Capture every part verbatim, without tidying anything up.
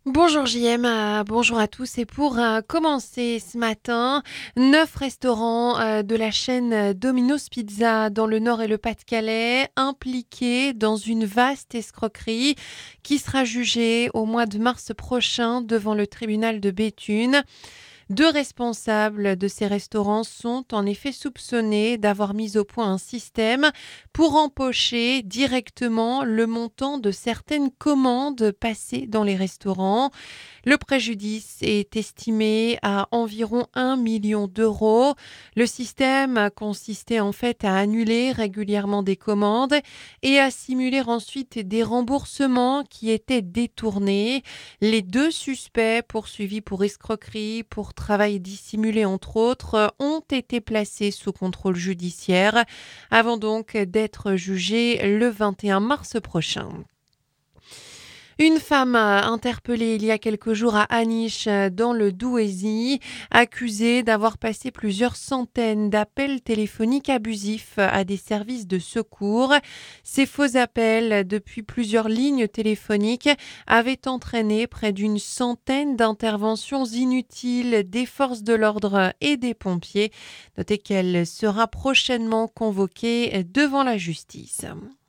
Bonjour J M, euh, bonjour à tous. Et pour euh, commencer ce matin, neuf restaurants euh, de la chaîne euh, Domino's Pizza dans le Nord et le Pas-de-Calais impliqués dans une vaste escroquerie qui sera jugée au mois de mars prochain devant le tribunal de Béthune. Deux responsables de ces restaurants sont en effet soupçonnés d'avoir mis au point un système pour empocher directement le montant de certaines commandes passées dans les restaurants. Le préjudice est estimé à environ un million d'euros. Le système consistait en fait à annuler régulièrement des commandes et à simuler ensuite des remboursements qui étaient détournés. Les deux suspects poursuivis pour escroquerie, pour travail dissimulé entre autres, ont été placés sous contrôle judiciaire avant donc d'être jugés le vingt et un mars prochain. Une femme interpellée il y a quelques jours à Aniche dans le Douaisis, accusée d'avoir passé plusieurs centaines d'appels téléphoniques abusifs à des services de secours. Ces faux appels depuis plusieurs lignes téléphoniques avaient entraîné près d'une centaine d'interventions inutiles des forces de l'ordre et des pompiers. Notez qu'elle sera prochainement convoquée devant la justice.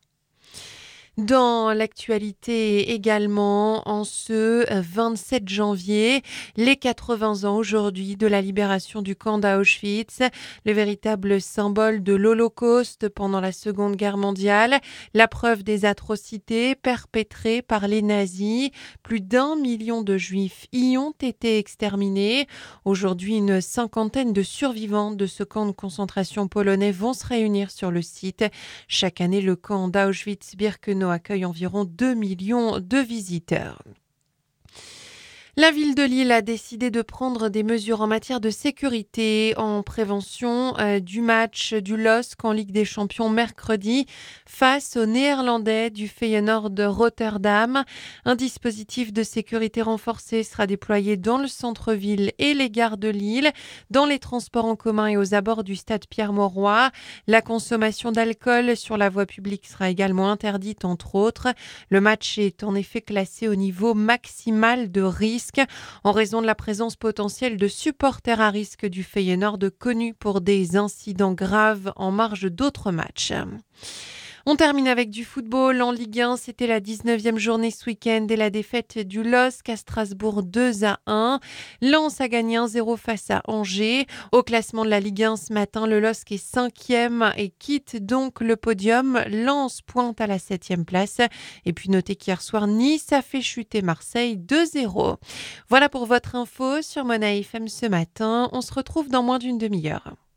Dans l'actualité également, en ce vingt-sept janvier, les quatre-vingts ans aujourd'hui de la libération du camp d'Auschwitz, le véritable symbole de l'Holocauste pendant la Seconde Guerre mondiale, la preuve des atrocités perpétrées par les nazis. Plus d'un million de juifs y ont été exterminés. Aujourd'hui, une cinquantaine de survivants de ce camp de concentration polonais vont se réunir sur le site. Chaque année, le camp d'Auschwitz-Birkenau accueille environ deux millions de visiteurs. La ville de Lille a décidé de prendre des mesures en matière de sécurité en prévention euh, du match du L O S C en Ligue des Champions mercredi face aux Néerlandais du Feyenoord de Rotterdam. Un dispositif de sécurité renforcé sera déployé dans le centre-ville et les gares de Lille, dans les transports en commun et aux abords du stade Pierre-Mauroy. La consommation d'alcool sur la voie publique sera également interdite, entre autres. Le match est en effet classé au niveau maximal de risque en raison de la présence potentielle de supporters à risque du Feyenoord connus pour des incidents graves en marge d'autres matchs. On termine avec du football en Ligue un. C'était la dix-neuvième journée ce week-end et la défaite du L O S C à Strasbourg deux à un. Lens a gagné un zéro face à Angers. Au classement de la Ligue un ce matin, le L O S C est cinquième et quitte donc le podium. Lens pointe à la septième place. Et puis notez qu'hier soir, Nice a fait chuter Marseille deux zéro. Voilà pour votre info sur Mona F M ce matin. On se retrouve dans moins d'une demi-heure.